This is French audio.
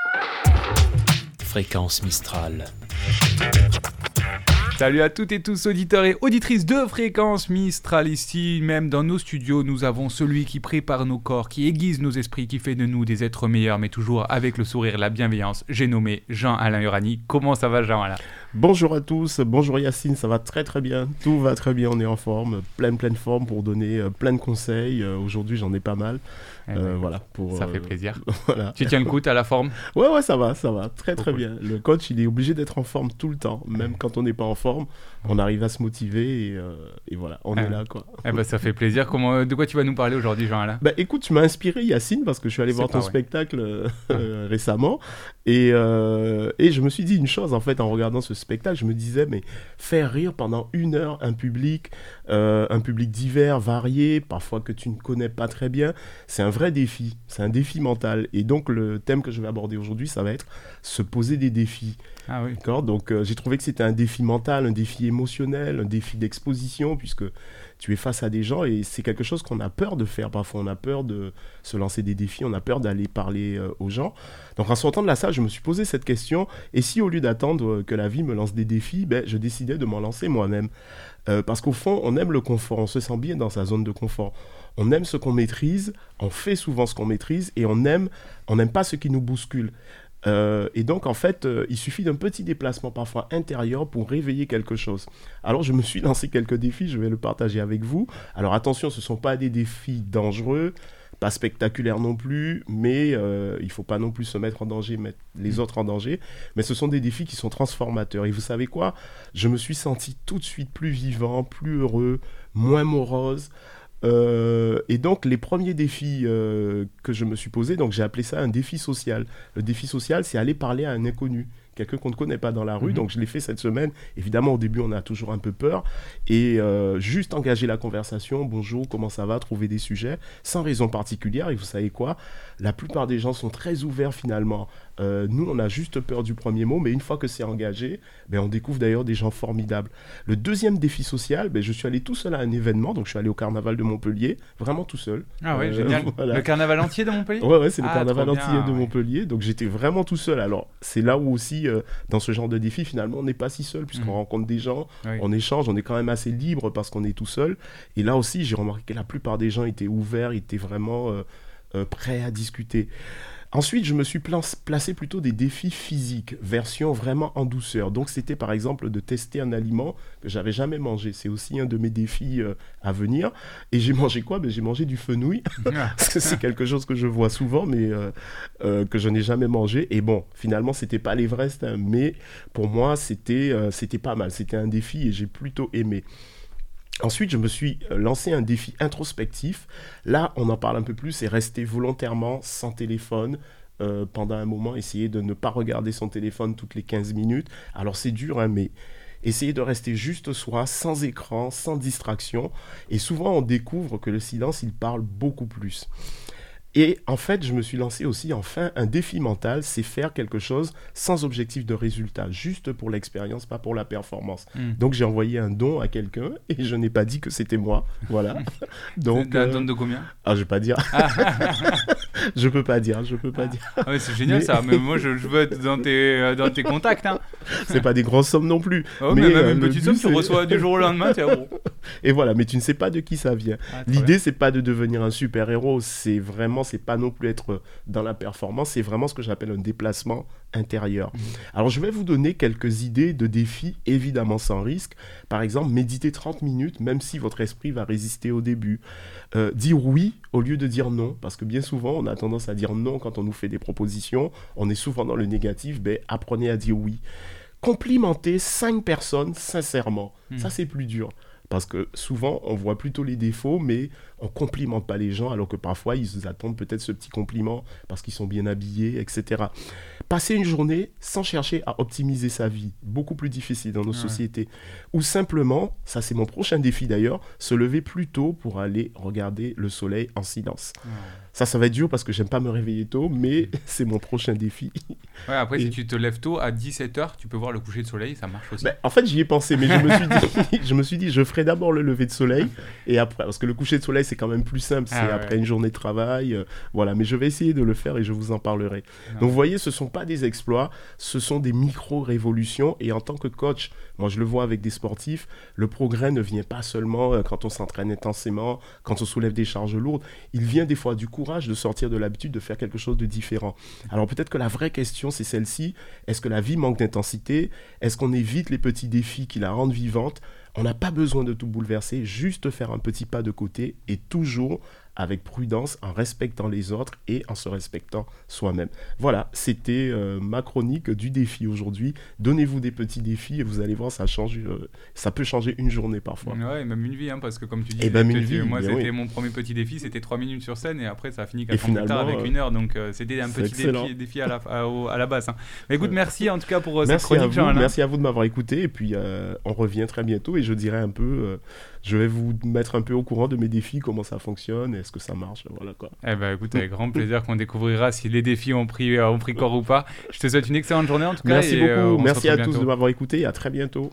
Fréquence Mistral. Salut à toutes et tous, auditeurs et auditrices de Fréquence Mistral. Ici, même dans nos studios, nous avons celui qui prépare nos corps, qui aiguise nos esprits, qui fait de nous des êtres meilleurs, mais toujours avec le sourire et la bienveillance. J'ai nommé Jean-Alain Urani. Comment ça va, Jean-Alain ? Bonjour à tous, bonjour Yacine, ça va très très bien, tout va très bien, on est en forme, pleine forme pour donner plein de conseils. Aujourd'hui j'en ai pas mal. Voilà, ça fait plaisir. Voilà. Tu tiens le coup, t'as la forme ? Ouais, ça va, très Cool. bien. Le coach, il est obligé d'être en forme tout le temps, même quand on n'est pas en forme, on arrive à se motiver et voilà, on est là quoi. Ça fait plaisir. De quoi tu vas nous parler aujourd'hui, Jean-Alain ? Écoute, tu m'as inspiré Yacine parce que je suis allé voir ton spectacle récemment et je me suis dit une chose en fait en regardant ce spectacle, je me disais mais faire rire pendant 1 heure un public divers, varié, parfois que tu ne connais pas très bien, c'est un vrai défi, c'est un défi mental. Et donc le thème que je vais aborder aujourd'hui, ça va être se poser des défis. Ah oui. D'accord ? Donc j'ai trouvé que c'était un défi mental, un défi émotionnel, un défi d'exposition, puisque tu es face à des gens et c'est quelque chose qu'on a peur de faire. Parfois on a peur de se lancer des défis, on a peur d'aller parler aux gens. Donc en sortant de la salle, je me suis posé cette question, et si au lieu d'attendre que la vie me lance des défis, je décidais de m'en lancer moi-même. Parce qu'au fond, on aime le confort, on se sent bien dans sa zone de confort. On aime ce qu'on maîtrise, on fait souvent ce qu'on maîtrise, et on n'aime pas ce qui nous bouscule. Et donc en fait, il suffit d'un petit déplacement parfois intérieur pour réveiller quelque chose. Alors je me suis lancé quelques défis, je vais le partager avec vous. Alors attention, ce ne sont pas des défis dangereux, pas spectaculaires non plus, mais il ne faut pas non plus se mettre en danger, mettre les autres en danger. Mais ce sont des défis qui sont transformateurs. Et vous savez quoi ? Je me suis senti tout de suite plus vivant, plus heureux, moins morose. Et donc les premiers défis que je me suis posé, donc j'ai appelé ça un défi social. Le défi social, c'est aller parler à un inconnu, quelqu'un qu'on ne connaît pas dans la rue. Donc je l'ai fait cette semaine. Évidemment, au début, on a toujours un peu peur. Et juste engager la conversation, bonjour, comment ça va, trouver des sujets, sans raison particulière. Et vous savez quoi ? La plupart des gens sont très ouverts finalement. Nous, on a juste peur du premier mot, mais une fois que c'est engagé, on découvre d'ailleurs des gens formidables. Le deuxième défi social, je suis allé tout seul à un événement, donc je suis allé au carnaval de Montpellier, vraiment tout seul. Ah ouais, génial. Voilà. Le carnaval entier de Montpellier ? Ouais, c'est le carnaval entier de Montpellier, donc j'étais vraiment tout seul. Alors, c'est là où aussi, dans ce genre de défi, finalement, on n'est pas si seul, puisqu'on rencontre des gens, on échange, on est quand même assez libre parce qu'on est tout seul. Et là aussi, j'ai remarqué que la plupart des gens étaient ouverts, étaient vraiment prêts à discuter. Ensuite, je me suis placé plutôt des défis physiques, version vraiment en douceur. Donc, c'était par exemple de tester un aliment que j'avais jamais mangé. C'est aussi un de mes défis à venir. Et j'ai mangé quoi ? J'ai mangé du fenouil, parce que c'est quelque chose que je vois souvent, mais que je n'ai jamais mangé. Et bon, finalement, c'était pas l'Everest, hein, mais pour moi, c'était pas mal. C'était un défi et j'ai plutôt aimé. Ensuite, je me suis lancé un défi introspectif. Là, on en parle un peu plus, c'est rester volontairement sans téléphone pendant un moment, essayer de ne pas regarder son téléphone toutes les 15 minutes. Alors, c'est dur, hein, mais essayer de rester juste soi, sans écran, sans distraction. Et souvent, on découvre que le silence, il parle beaucoup plus. Et en fait, je me suis lancé aussi, enfin, un défi mental, c'est faire quelque chose sans objectif de résultat, juste pour l'expérience, pas pour la performance. Donc, j'ai envoyé un don à quelqu'un et je n'ai pas dit que c'était moi. Voilà. Donc, un don de combien ? Ah, je vais pas dire. Je peux pas dire. Ah ouais, c'est génial ça. Mais moi, je veux être dans tes contacts. Hein. C'est pas des grosses sommes non plus. Oh, mais même une petite somme, tu reçois du jour au lendemain. Et voilà, mais tu ne sais pas de qui ça vient. L'idée, c'est pas de devenir un super-héros, c'est pas non plus être dans la performance, c'est vraiment ce que j'appelle un déplacement intérieur. Alors, je vais vous donner quelques idées de défis, évidemment sans risque. Par exemple, méditer 30 minutes, même si votre esprit va résister au début. Dire oui au lieu de dire non, parce que bien souvent, on a tendance à dire non quand on nous fait des propositions. On est souvent dans le négatif, apprenez à dire oui. Complimenter 5 personnes sincèrement, ça c'est plus dur. Parce que souvent, on voit plutôt les défauts, mais on ne complimente pas les gens, alors que parfois, ils attendent peut-être ce petit compliment parce qu'ils sont bien habillés, etc. Passer une journée sans chercher à optimiser sa vie, beaucoup plus difficile dans nos sociétés. Ou simplement, ça c'est mon prochain défi d'ailleurs, se lever plus tôt pour aller regarder le soleil en silence. Ça va être dur parce que j'aime pas me réveiller tôt, mais c'est mon prochain défi. Ouais, après, Et- si tu te lèves tôt, à 17h, tu peux voir le coucher de soleil, ça marche aussi. Ben, en fait, j'y ai pensé, mais je me suis dit, je ferai d'abord le lever de soleil et après, parce que le coucher de soleil, c'est quand même plus simple, c'est Ah ouais. après une journée de travail, voilà. Mais je vais essayer de le faire et je vous en parlerai. Non. Donc, vous voyez, ce sont pas des exploits, ce sont des micro-révolutions. Et en tant que coach, moi, je le vois avec des sportifs, le progrès ne vient pas seulement quand on s'entraîne intensément, quand on soulève des charges lourdes. Il vient des fois du courage de sortir de l'habitude de faire quelque chose de différent. Alors, peut-être que la vraie question, c'est celle-ci. Est-ce que la vie manque d'intensité? Est-ce qu'on évite les petits défis qui la rendent vivante? On n'a pas besoin de tout bouleverser, juste faire un petit pas de côté et toujours avec prudence, en respectant les autres et en se respectant soi-même. Voilà, c'était ma chronique du défi aujourd'hui. Donnez-vous des petits défis et vous allez voir, ça peut changer une journée parfois. Ouais, et même une vie, hein, parce que comme tu dis, Et même une vie, moi bien c'était oui. mon premier petit défi, c'était 3 minutes sur scène et après ça a fini Et 4 ans plus tard finalement, avec 1 heure, donc c'était un c'est petit excellent. défi à la base. Hein. Mais écoute, merci en tout cas pour cette Merci chronique, Jean. merci à vous de m'avoir écouté et puis on revient très bientôt et je dirai un peu, je vais vous mettre un peu au courant de mes défis, comment ça fonctionne, est-ce que ça marche, voilà quoi. Eh ben écoute, avec grand plaisir qu'on découvrira si les défis ont pris corps ou pas. Je te souhaite une excellente journée en tout cas. Merci et, beaucoup, on se merci à retrouve tous bientôt. de m'avoir écouté et à très bientôt.